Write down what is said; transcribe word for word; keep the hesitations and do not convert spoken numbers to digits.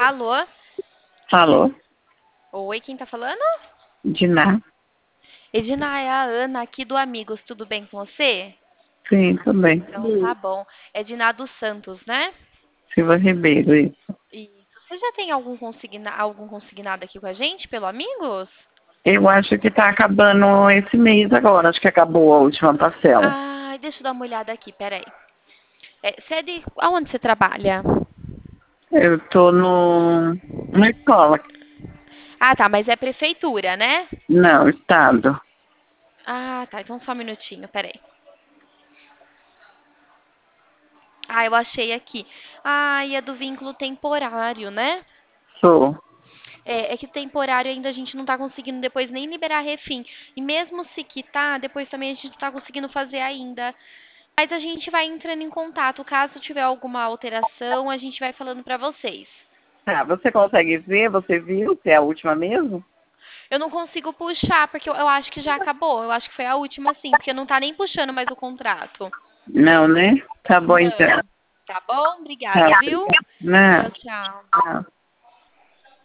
Alô? Alô? Oi, quem tá falando? Diná? Edina, é a Ana aqui do Amigos. Tudo bem com você? Sim, tudo bem. Então tá bom. É Diná dos Santos, né? Silva Ribeiro, isso. Isso. Você já tem algum, consigna... algum consignado aqui com a gente, pelo Amigos? Eu acho que tá acabando esse mês agora. Acho que acabou a última parcela. Ai, deixa eu dar uma olhada aqui, peraí. É, você é de... Aonde você trabalha? Eu tô no... na escola. Ah, tá, mas é prefeitura, né? Não, estado. Ah, tá, então só um minutinho, peraí. Ah, eu achei aqui. Ah, e é do vínculo temporário, né? Sou. É, é que temporário ainda a gente não tá conseguindo depois nem liberar refim. E mesmo se quitar, depois também a gente não tá conseguindo fazer ainda. Mas a gente vai entrando em contato. Caso tiver alguma alteração, a gente vai falando pra vocês. Tá, você consegue ver? Você viu se é a última mesmo? Eu não consigo puxar, porque eu, eu acho que já acabou. Eu acho que foi a última sim, porque não tá nem puxando mais o contrato. Não, né? Tá bom então. Não. Tá bom? Obrigada, Tá. viu? Não. Tchau, tchau. Tchau.